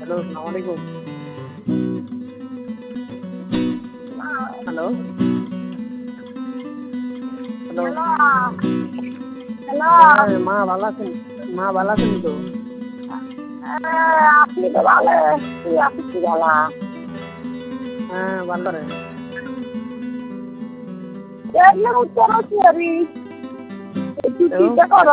Hello, আসসালামু আলাইকুম। Hello, hello. Hello, hello. হ্যাঁ, মা ভালো আছেন? মা ভালো আছেন তো? আপনি তো ভালো আপনি কি ভালো হ্যাঁ, ভালো রে। এগুলো উত্তর করি একটু হ্যালো, চিন্তা করো